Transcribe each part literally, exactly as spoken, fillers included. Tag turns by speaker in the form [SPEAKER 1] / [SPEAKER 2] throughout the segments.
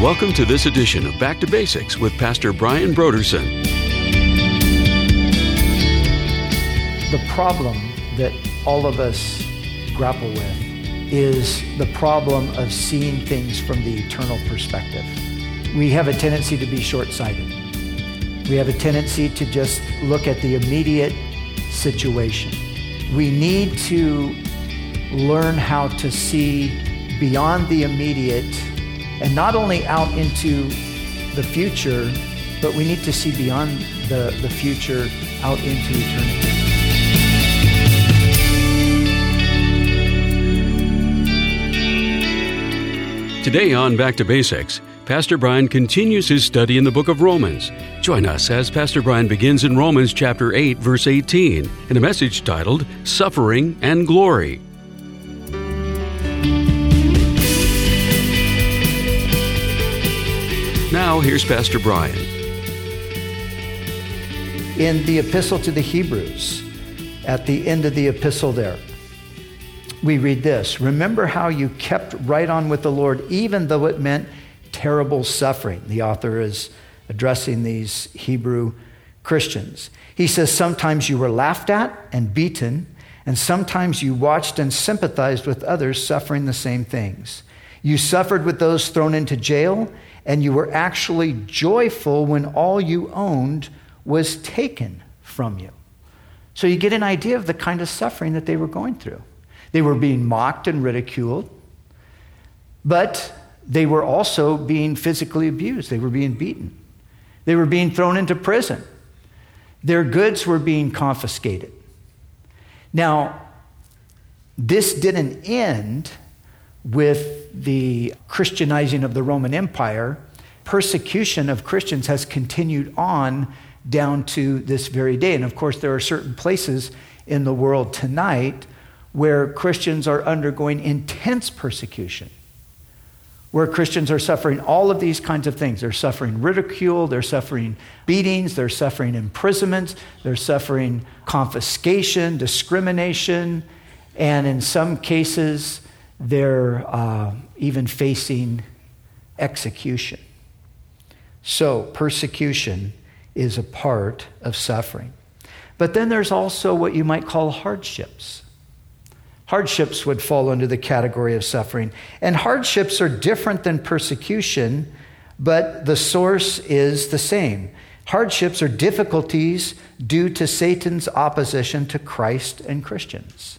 [SPEAKER 1] Welcome to this edition of Back to Basics with Pastor Brian Brodersen.
[SPEAKER 2] The problem that all of us grapple with is the problem of seeing things from the eternal perspective. We have a tendency to be short-sighted. We have a tendency to just look at the immediate situation. We need to learn how to see beyond the immediate and not only out into the future, but we need to see beyond the, the future out into eternity.
[SPEAKER 1] Today on Back to Basics, Pastor Brian continues his study in the book of Romans. Join us as Pastor Brian begins in Romans chapter eight, verse eighteen, in a message titled, Suffering and Glory. Now, here's Pastor Brian.
[SPEAKER 2] In the epistle to the Hebrews, at the end of the epistle there, we read this: remember how you kept right on with the Lord, even though it meant terrible suffering. The author is addressing these Hebrew Christians. He says, sometimes you were laughed at and beaten, and sometimes you watched and sympathized with others suffering the same things. You suffered with those thrown into jail, and you were actually joyful when all you owned was taken from you. So you get an idea of the kind of suffering that they were going through. They were being mocked and ridiculed, but they were also being physically abused. They were being beaten. They were being thrown into prison. Their goods were being confiscated. Now, this didn't end with the Christianizing of the Roman Empire. Persecution of Christians has continued on down to this very day. And of course, there are certain places in the world tonight where Christians are undergoing intense persecution, where Christians are suffering all of these kinds of things. They're suffering ridicule, they're suffering beatings, they're suffering imprisonments, they're suffering confiscation, discrimination, and in some cases, they're uh, even facing execution. So persecution is a part of suffering. But then there's also what you might call hardships. Hardships would fall under the category of suffering. And hardships are different than persecution, but the source is the same. Hardships are difficulties due to Satan's opposition to Christ and Christians.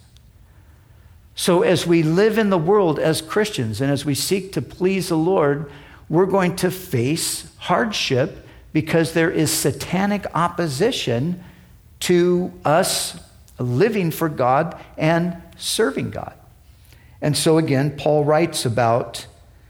[SPEAKER 2] So as we live in the world as Christians and as we seek to please the Lord, we're going to face hardship because there is satanic opposition to us living for God and serving God. And so again, Paul writes about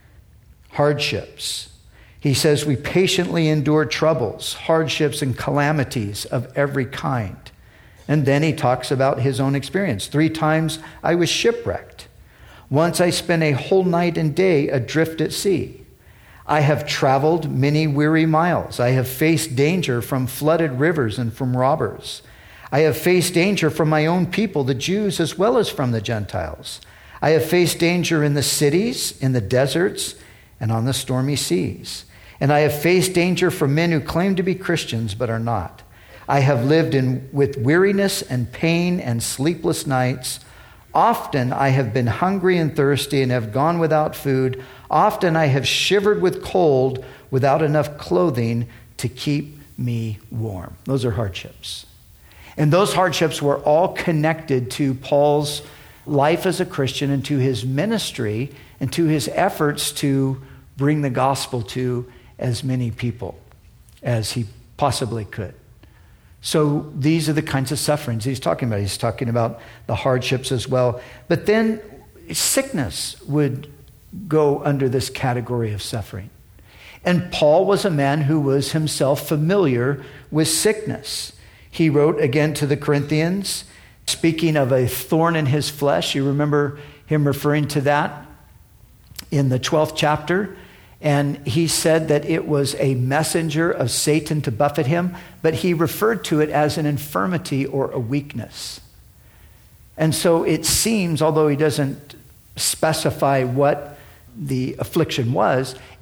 [SPEAKER 2] hardships. He says, we patiently endure troubles, hardships, and calamities of every kind. And then he talks about his own experience. Three times I was shipwrecked. Once I spent a whole night and day adrift at sea. I have traveled many weary miles. I have faced danger from flooded rivers and from robbers. I have faced danger from my own people, the Jews, as well as from the Gentiles. I have faced danger in the cities, in the deserts, and on the stormy seas. And I have faced danger from men who claim to be Christians but are not. I have lived in with weariness and pain and sleepless nights. Often I have been hungry and thirsty and have gone without food. Often I have shivered with cold without enough clothing to keep me warm. Those are hardships. And those hardships were all connected to Paul's life as a Christian and to his ministry and to his efforts to bring the gospel to as many people as he possibly could. So these are the kinds of sufferings he's talking about. He's talking about the hardships as well. But then sickness would go under this category of suffering. And Paul was a man who was himself familiar with sickness. He wrote again to the Corinthians, speaking of a thorn in his flesh. You remember him referring to that in the twelfth chapter. And he said that it was a messenger of Satan to buffet him, but he referred to it as an infirmity or a weakness. And so it seems, although he doesn't specify what the affliction was, it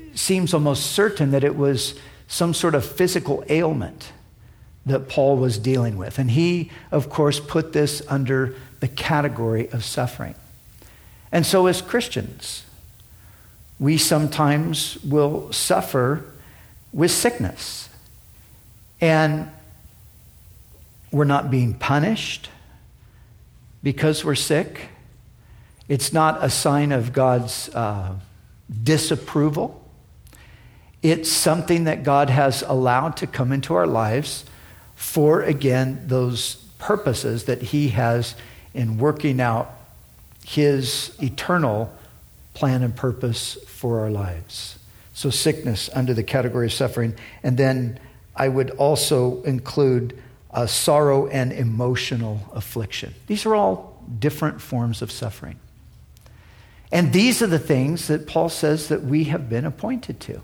[SPEAKER 2] seems almost certain that it was some sort of physical ailment that Paul was dealing with. And he, of course, put this under the category of suffering. And so as Christians, we sometimes will suffer with sickness. And we're not being punished because we're sick. It's not a sign of God's uh, disapproval. It's something that God has allowed to come into our lives for, again, those purposes that he has in working out his eternal plan and purpose for our lives. So sickness under the category of suffering. And then I would also include uh, sorrow and emotional affliction. These are all different forms of suffering. And these are the things that Paul says that we have been appointed to.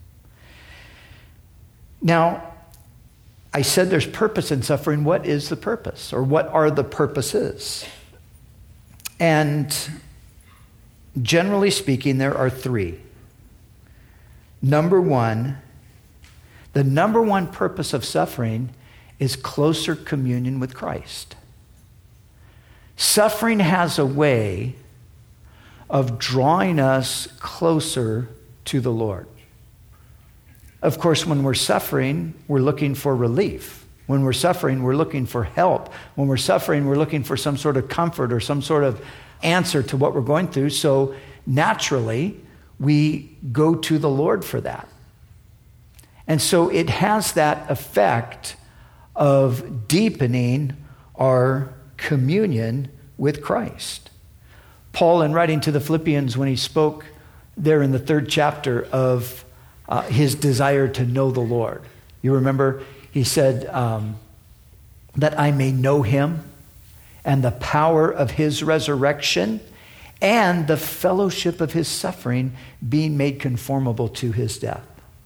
[SPEAKER 2] Now, I said there's purpose in suffering. What is the purpose? Or what are the purposes? And generally speaking, there are three. Number one, the number one purpose of suffering is closer communion with Christ. Suffering has a way of drawing us closer to the Lord. Of course, when we're suffering, we're looking for relief. When we're suffering, we're looking for help. When we're suffering, we're looking for some sort of comfort or some sort of answer to what we're going through. So naturally, we go to the Lord for that. And so it has that effect of deepening our communion with Christ. Paul, in writing to the Philippians, when he spoke there in the third chapter of Uh, his desire to know the Lord. You remember, he said, um, that I may know him and the power of his resurrection and the fellowship of his suffering, being made conformable to his death.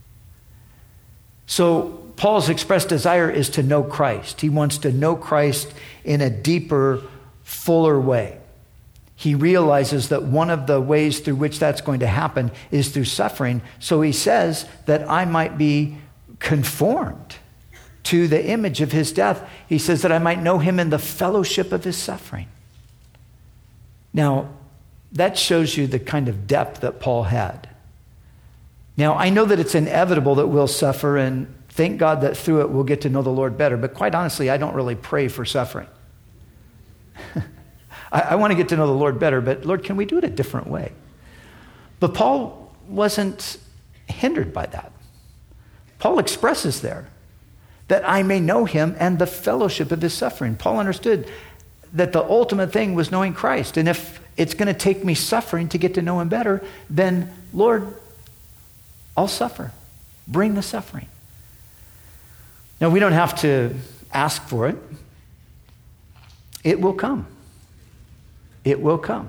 [SPEAKER 2] So Paul's expressed desire is to know Christ. He wants to know Christ in a deeper, fuller way. He realizes that one of the ways through which that's going to happen is through suffering. So he says that I might be conformed to the image of his death. He says that I might know him in the fellowship of his suffering. Now, that shows you the kind of depth that Paul had. Now, I know that it's inevitable that we'll suffer, and thank God that through it we'll get to know the Lord better. But quite honestly, I don't really pray for suffering. I, I want to get to know the Lord better, but Lord, can we do it a different way? But Paul wasn't hindered by that. Paul expresses there that I may know him and the fellowship of his suffering. Paul understood that the ultimate thing was knowing Christ. And if it's going to take me suffering to get to know him better, then Lord, I'll suffer. Bring the suffering. Now, we don't have to ask for it. It will come. It will come.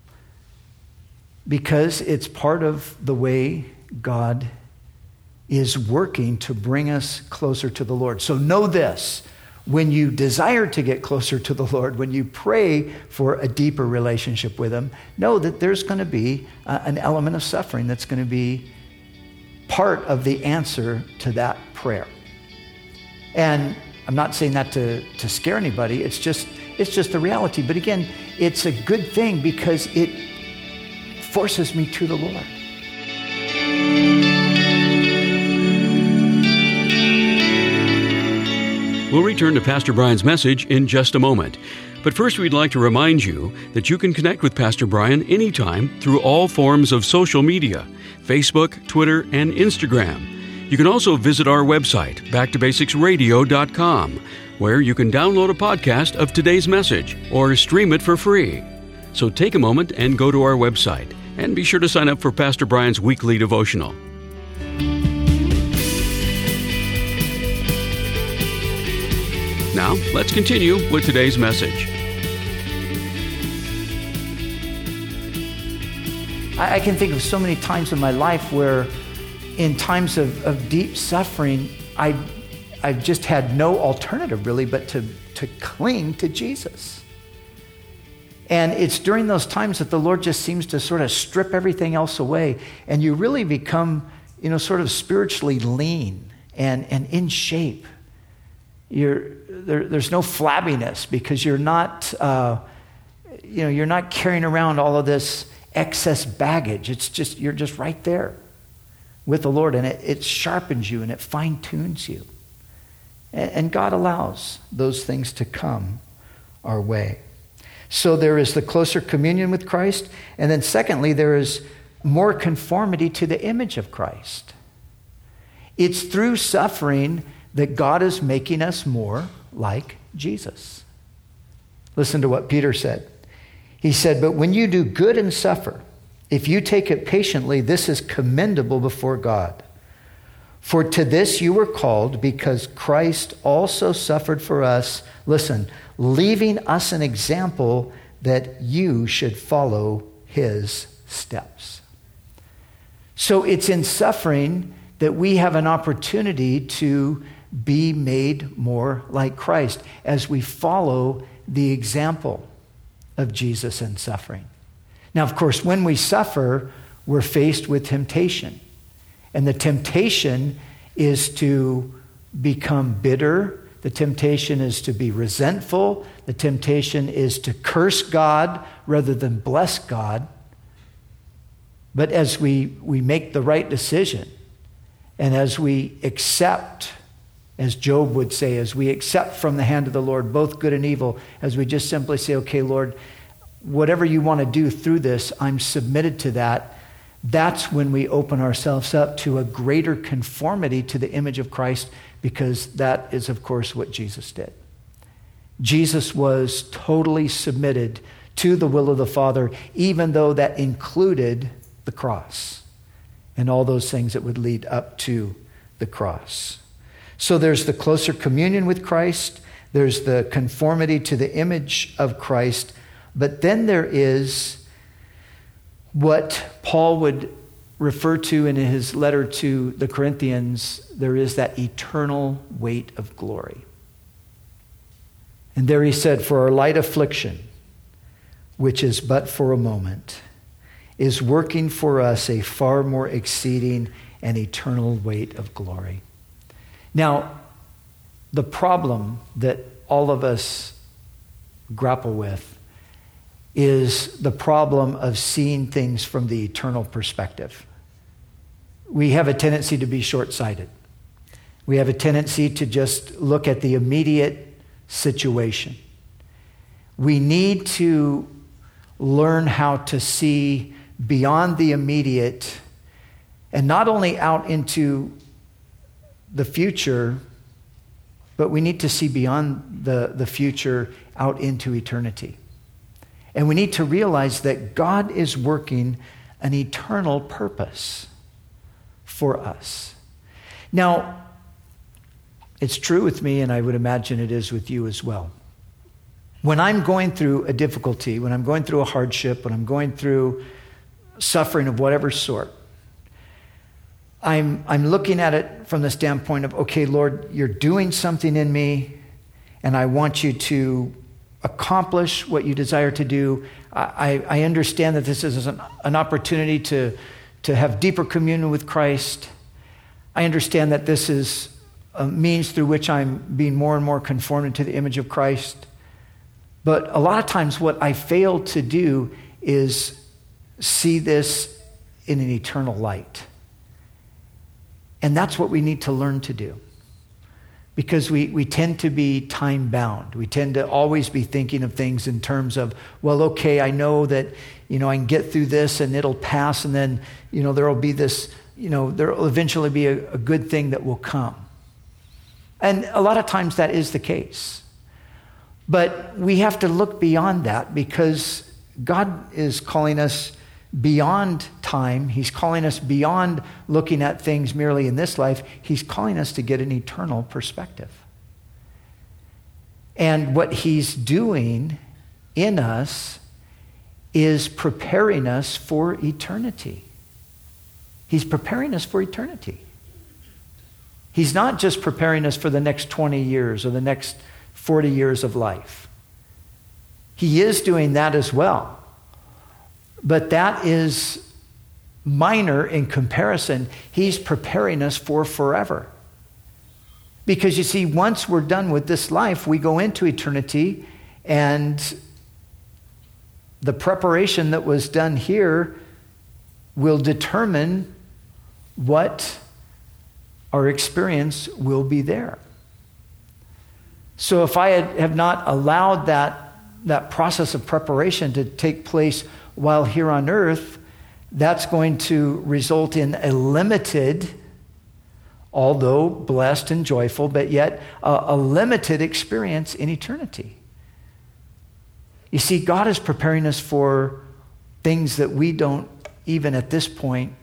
[SPEAKER 2] Because it's part of the way God is working to bring us closer to the Lord. So know this. When you desire to get closer to the Lord, when you pray for a deeper relationship with him, know that there's going to be uh, an element of suffering that's going to be part of the answer to that prayer. And I'm not saying that to, to scare anybody. It's just, it's just the reality. But again, it's a good thing because it forces me to the Lord.
[SPEAKER 1] We'll return to Pastor Brian's message in just a moment. But first, we'd like to remind you that you can connect with Pastor Brian anytime through all forms of social media, Facebook, Twitter, and Instagram. You can also visit our website, back to basics radio dot com, where you can download a podcast of today's message or stream it for free. So take a moment and go to our website, and be sure to sign up for Pastor Brian's weekly devotional. Now, let's continue with today's message.
[SPEAKER 2] I can think of so many times in my life where in times of, of deep suffering, I, I've just had no alternative really but to, to cling to Jesus. And it's during those times that the Lord just seems to sort of strip everything else away, and you really become you know, sort of spiritually lean and, and in shape. You're, there, there's no flabbiness because you're not, uh, you know, you're not carrying around all of this excess baggage. It's just, you're just right there with the Lord, and it, it sharpens you and it fine-tunes you. And, and God allows those things to come our way. So there is the closer communion with Christ, and then secondly, there is more conformity to the image of Christ. It's through suffering that God is making us more like Jesus. Listen to what Peter said. He said, "But when you do good and suffer, if you take it patiently, this is commendable before God. For to this you were called, because Christ also suffered for us," listen, "leaving us an example that you should follow his steps." So it's in suffering that we have an opportunity to be made more like Christ as we follow the example of Jesus in suffering. Now, of course, when we suffer, we're faced with temptation. And the temptation is to become bitter. The temptation is to be resentful. The temptation is to curse God rather than bless God. But as we, we make the right decision, and as we accept, as Job would say, as we accept from the hand of the Lord both good and evil, as we just simply say, okay, Lord, whatever you want to do through this, I'm submitted to that. That's when we open ourselves up to a greater conformity to the image of Christ, because that is, of course, what Jesus did. Jesus was totally submitted to the will of the Father, even though that included the cross and all those things that would lead up to the cross. So there's the closer communion with Christ, there's the conformity to the image of Christ, but then there is what Paul would refer to in his letter to the Corinthians. There is that eternal weight of glory. And there he said, "For our light affliction, which is but for a moment, is working for us a far more exceeding and eternal weight of glory." Now, the problem that all of us grapple with is the problem of seeing things from the eternal perspective. We have a tendency to be short-sighted. We have a tendency to just look at the immediate situation. We need to learn how to see beyond the immediate, and not only out into the future, but we need to see beyond the, the future out into eternity. And we need to realize that God is working an eternal purpose for us. Now, it's true with me, and I would imagine it is with you as well. When I'm going through a difficulty, when I'm going through a hardship, when I'm going through suffering of whatever sort, I'm, I'm looking at it from the standpoint of, okay, Lord, you're doing something in me, and I want you to accomplish what you desire to do. I, I understand that this is an, an opportunity to, to have deeper communion with Christ. I understand that this is a means through which I'm being more and more conformed to the image of Christ. But a lot of times what I fail to do is see this in an eternal light. And that's what we need to learn to do. Because we, we tend to be time-bound. We tend to always be thinking of things in terms of, well, okay, I know that, you know, I can get through this and it'll pass, and then, you know, there will be this, you know, there will eventually be a, a good thing that will come. And a lot of times that is the case. But we have to look beyond that, because God is calling us beyond time. He's calling us beyond looking at things merely in this life. He's calling us to get an eternal perspective. And what he's doing in us is preparing us for eternity. He's preparing us for eternity. He's not just preparing us for the next twenty years or the next forty years of life. He is doing that as well. But that is minor in comparison. He's preparing us for forever. Because you see, once we're done with this life, we go into eternity, and the preparation that was done here will determine what our experience will be there. So if I had, have not allowed that, that process of preparation to take place while here on earth, that's going to result in a limited, although blessed and joyful, but yet a, a limited experience in eternity. You see, God is preparing us for things that we don't, even at this point,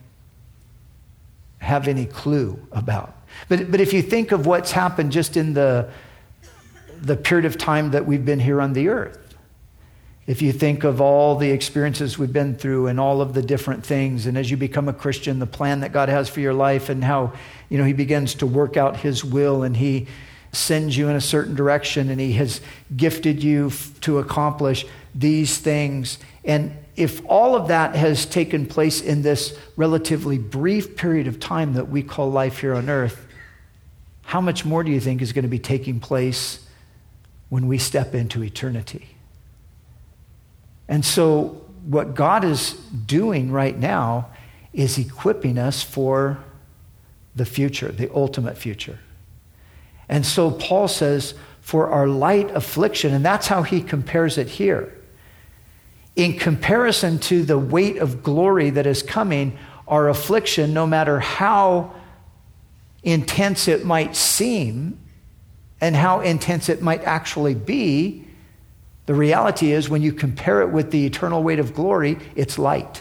[SPEAKER 2] have any clue about. But, but if you think of what's happened just in the, the period of time that we've been here on the earth, if you think of all the experiences we've been through and all of the different things, and as you become a Christian, the plan that God has for your life and how, you know, he begins to work out his will and he sends you in a certain direction and he has gifted you f- to accomplish these things. And if all of that has taken place in this relatively brief period of time that we call life here on earth, how much more do you think is going to be taking place when we step into eternity? And so what God is doing right now is equipping us for the future, the ultimate future. And so Paul says, for our light affliction, and that's how he compares it here. In comparison to the weight of glory that is coming, our affliction, no matter how intense it might seem and how intense it might actually be, the reality is when you compare it with the eternal weight of glory, it's light.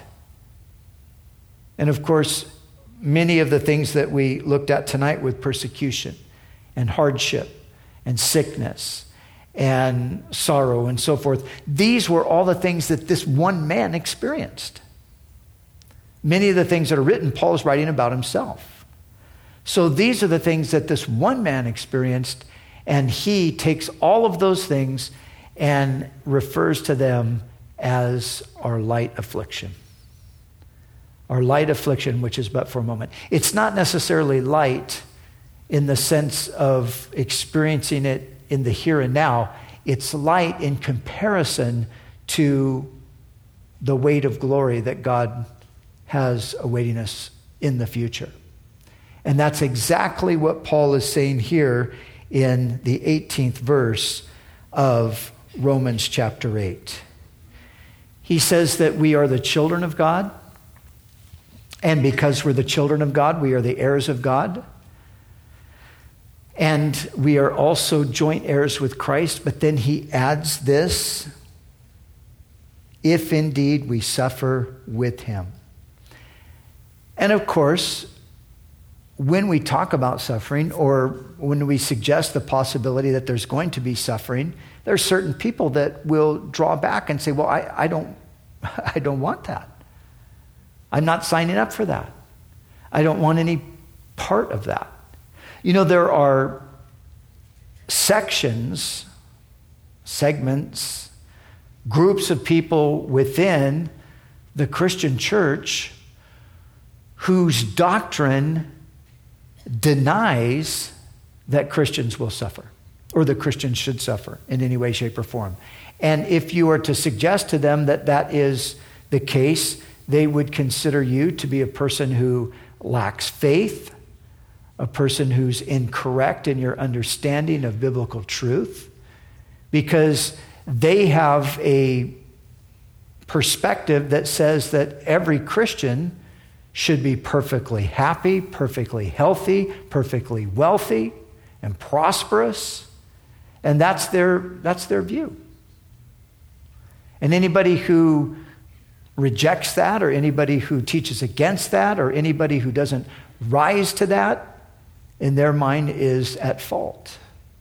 [SPEAKER 2] And of course, many of the things that we looked at tonight with persecution and hardship and sickness and sorrow and so forth, these were all the things that this one man experienced. Many of the things that are written, Paul is writing about himself. So these are the things that this one man experienced, and he takes all of those things and refers to them as our light affliction. Our light affliction, which is but for a moment. It's not necessarily light in the sense of experiencing it in the here and now. It's light in comparison to the weight of glory that God has awaiting us in the future. And that's exactly what Paul is saying here in the eighteenth verse of Romans chapter eight. He says that we are the children of God, and because we're the children of God, we are the heirs of God. And we are also joint heirs with Christ, but then he adds this, if indeed we suffer with him. And of course, when we talk about suffering, or when we suggest the possibility that there's going to be suffering, there are certain people that will draw back and say, well, I, I don't I don't want that. I'm not signing up for that. I don't want any part of that. You know, there are sections, segments, groups of people within the Christian church whose doctrine denies that Christians will suffer, or that Christians should suffer in any way, shape, or form. And if you were to suggest to them that that is the case, they would consider you to be a person who lacks faith, a person who's incorrect in your understanding of biblical truth, because they have a perspective that says that every Christian should be perfectly happy, perfectly healthy, perfectly wealthy, and prosperous. And that's their, that's their view. And anybody who rejects that, or anybody who teaches against that, or anybody who doesn't rise to that, in their mind is at fault.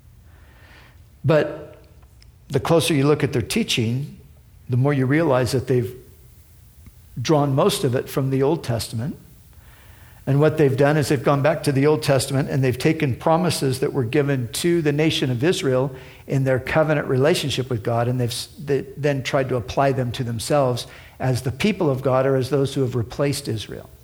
[SPEAKER 2] But the closer you look at their teaching, the more you realize that they've drawn most of it from the Old Testament. And what they've done is they've gone back to the Old Testament and they've taken promises that were given to the nation of Israel in their covenant relationship with God, and they've they then tried to apply them to themselves as the people of God, or as those who have replaced Israel.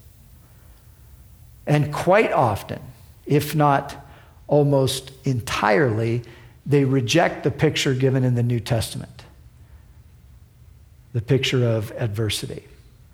[SPEAKER 2] And quite often, if not almost entirely, they reject the picture given in the New Testament, the picture of adversity.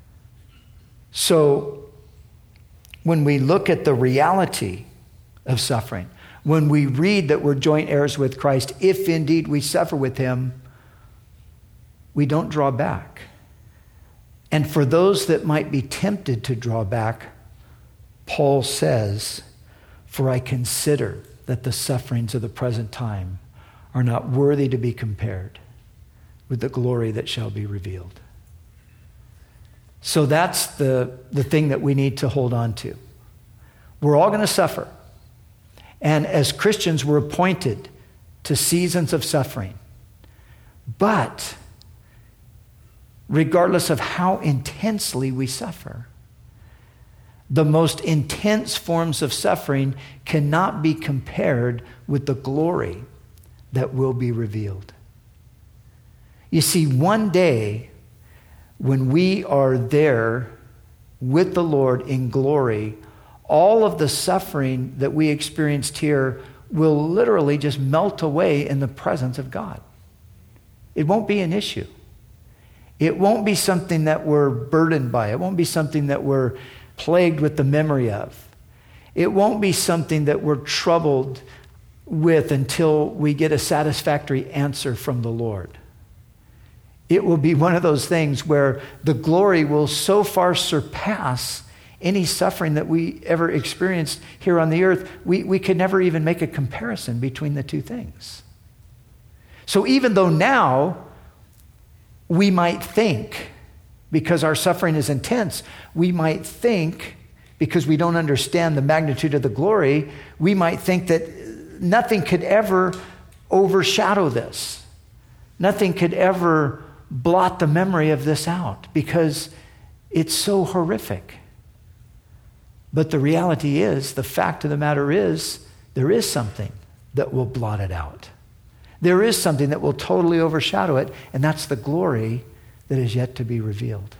[SPEAKER 2] So when we look at the reality of suffering, when we read that we're joint heirs with Christ, if indeed we suffer with him, we don't draw back. And for those that might be tempted to draw back, Paul says, "For I consider that the sufferings of the present time are not worthy to be compared with the glory that shall be revealed." So that's the, the thing that we need to hold on to. We're all going to suffer. And as Christians, we're appointed to seasons of suffering. But regardless of how intensely we suffer, the most intense forms of suffering cannot be compared with the glory that will be revealed. You see, one day when we are there with the Lord in glory, all of the suffering that we experienced here will literally just melt away in the presence of God. It won't be an issue. It won't be something that we're burdened by. It won't be something that we're plagued with the memory of. It won't be something that we're troubled with until we get a satisfactory answer from the Lord. It will be one of those things where the glory will so far surpass any suffering that we ever experienced here on the earth, we, we could never even make a comparison between the two things. So even though now we might think, because our suffering is intense, we might think, because we don't understand the magnitude of the glory, we might think that nothing could ever overshadow this. Nothing could ever blot the memory of this out because it's so horrific. But the reality is, the fact of the matter is, there is something that will blot it out. There is something that will totally overshadow it, and that's the glory that is yet to be revealed.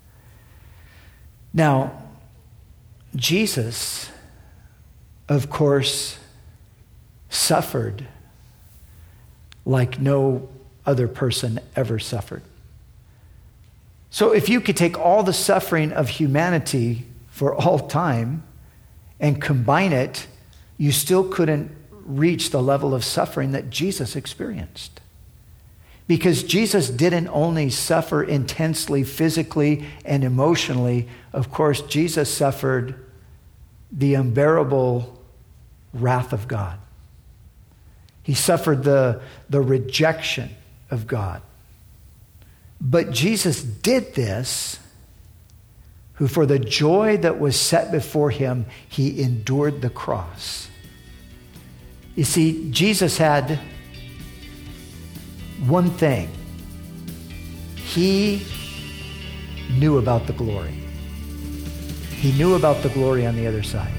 [SPEAKER 2] Now, Jesus, of course, suffered like no other person ever suffered. So if you could take all the suffering of humanity for all time and combine it, you still couldn't reach the level of suffering that Jesus experienced. Because Jesus didn't only suffer intensely physically and emotionally. Of course, Jesus suffered the unbearable wrath of God. He suffered the, the rejection of God. But Jesus did this, who for the joy that was set before him, he endured the cross. You see, Jesus had one thing. He knew about the glory. He knew about the glory on the other side.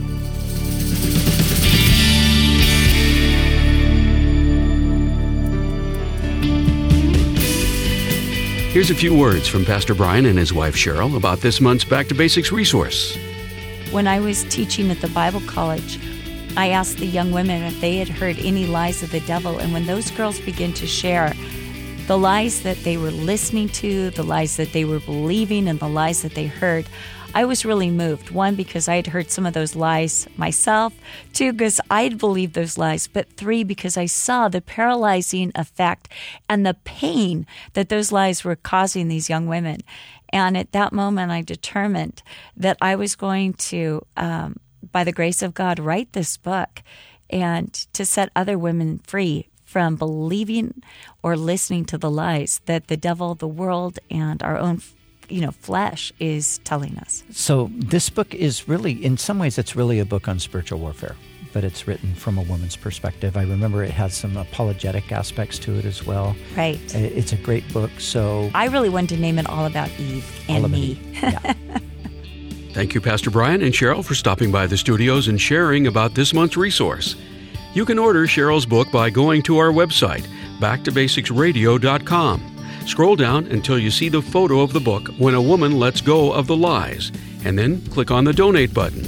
[SPEAKER 1] Here's a few words from Pastor Brian and his wife Cheryl about this month's Back to Basics resource.
[SPEAKER 3] When I was teaching at the Bible college, I asked the young women if they had heard any lies of the devil, and when those girls began to share the lies that they were listening to, the lies that they were believing, and the lies that they heard, I was really moved. One, because I had heard some of those lies myself. Two, because I'd believed those lies. But three, because I saw the paralyzing effect and the pain that those lies were causing these young women. And at that moment, I determined that I was going to, um, by the grace of God, write this book and to set other women free from believing or listening to the lies that the devil, the world, and our own you know, flesh is telling us.
[SPEAKER 4] So this book is really, in some ways, it's really a book on spiritual warfare, but it's written from a woman's perspective. I remember it has some apologetic aspects to it as well.
[SPEAKER 3] Right.
[SPEAKER 4] It's a great book. So
[SPEAKER 3] I really wanted to name it All About Eve and Me.
[SPEAKER 4] Eve. Yeah.
[SPEAKER 1] Thank you, Pastor Brian and Cheryl, for stopping by the studios and sharing about this month's resource. You can order Cheryl's book by going to our website, back to basics radio dot com. Scroll down until you see the photo of the book, When a Woman Lets Go of the Lies, and then click on the donate button.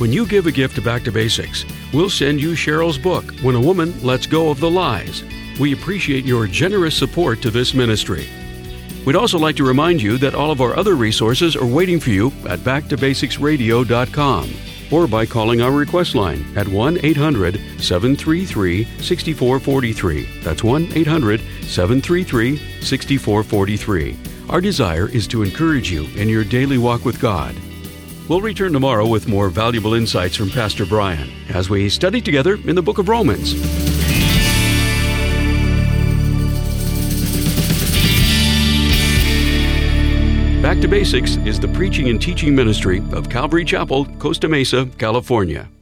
[SPEAKER 1] When you give a gift to Back to Basics, we'll send you Cheryl's book, When a Woman Lets Go of the Lies. We appreciate your generous support to this ministry. We'd also like to remind you that all of our other resources are waiting for you at back to basics radio dot com or by calling our request line at one eight hundred seven three three six four four three. That's one eight hundred seven three three six four four three. Our desire is to encourage you in your daily walk with God. We'll return tomorrow with more valuable insights from Pastor Brian as we study together in the book of Romans. Back to Basics is the preaching and teaching ministry of Calvary Chapel, Costa Mesa, California.